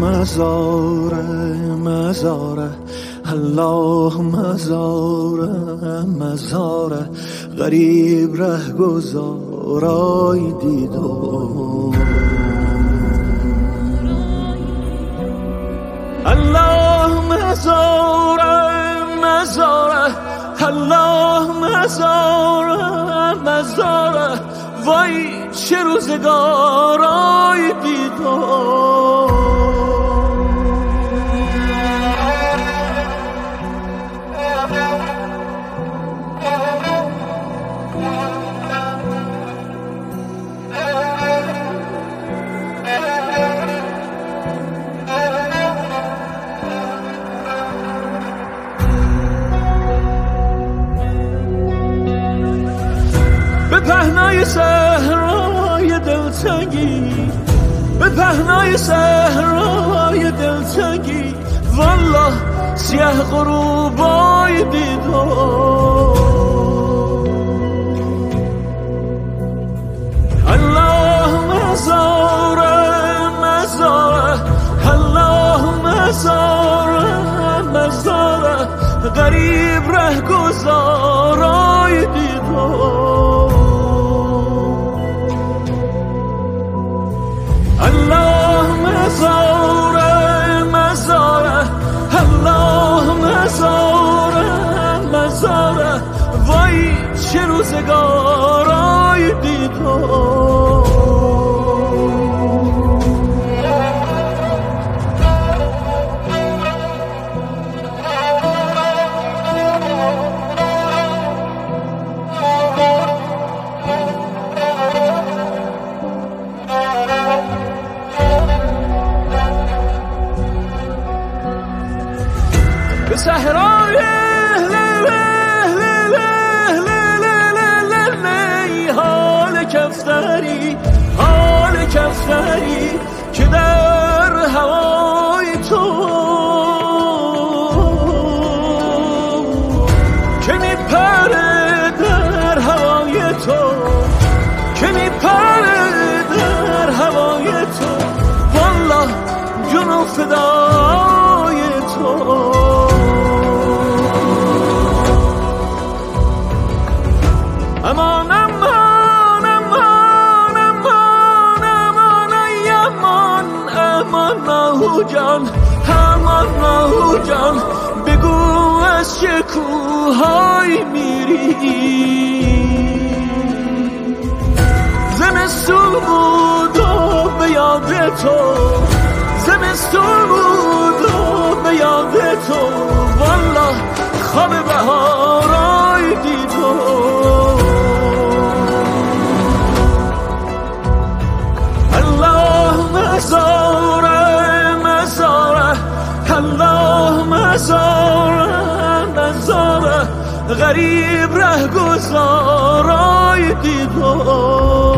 مزاره مزاره الله مزاره مزاره غریب ره گذارای دیدم الله مزاره مزاره الله مزاره مزاره وای چه روزگارای دیدم به پهنای صحرای دلتنگی به پهنای صحرای دلتنگی والله سیه غروبای دیدم الله مزاره مزاره الله مزاره مزاره غریب ره گذارای دیدم الله مزاره مزاره الله مزاره مزاره وای چه روزگارای دیدم به صحرای حال کفتری حال کفتری که در هوای تو که میپره در هوای تو که میپره در هوای تو والله جنو فدای تو امان امان امان امان امان ای امان امان ماهو جان امان ماهو جان بگو از چه کوهای میری زمستون بود و به یاد تو زمستون بود و به یاد تو والله خواب بهارای دیدم مزاره مزاره الله مزاره مزاره غریب ره گذارای دیدم